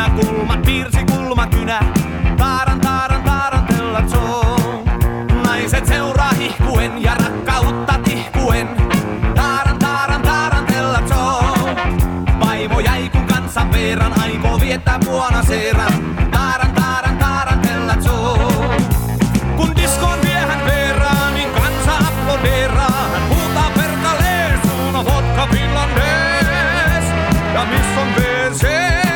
kulmat piirsi kulmakynä. Taaran, taaran, taarantella zoo. Naiset seuraa hihkuen ja rakkautta tihkuen. Taaran, taaran, taarantella zoo. Vaimo jäi kun kansan verran aikoo viettää vuonna seeran. Taaran, taaran, taarantella zoo. Kun diskoon vie hän verran, niin kansa aplodeeraa. Hän huutaa perkalee, suuna vodka finlandes. Ja miss on WC?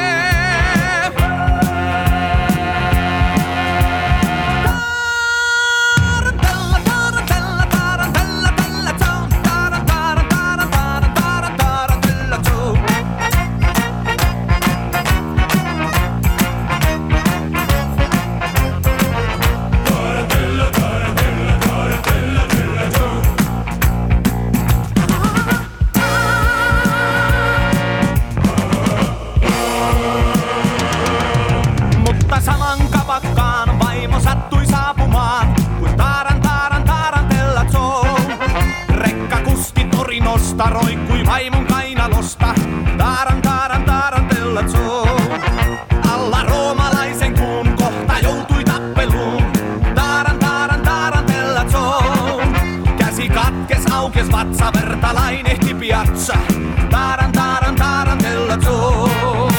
Saman kapakkaan vaimo sattui saapumaan, kuin taaran, taaran, taarantella zoo. Rekkakuski Torinosta roikkui vaimon kainalosta. Taaran, taaran, taarantella zoo. Alla roomalaisen kuun kohta joutui tappeluun. Taaran, taaran, taarantella zoo. Käsi katkes, aukes vatsa, verta lainehti piazza. Taaran, taaran, taarantella zoo.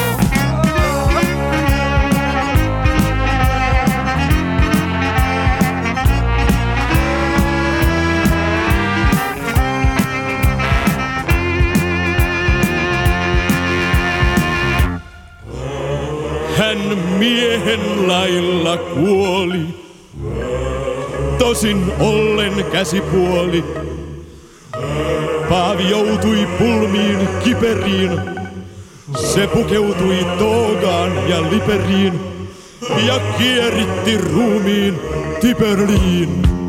Hän miehen lailla kuoli, tosin ollen käsipuoli. Paavi joutui pulmiin kiperiin, se pukeutui toogaan ja liperiin ja kieritti ruumiin Typerliin.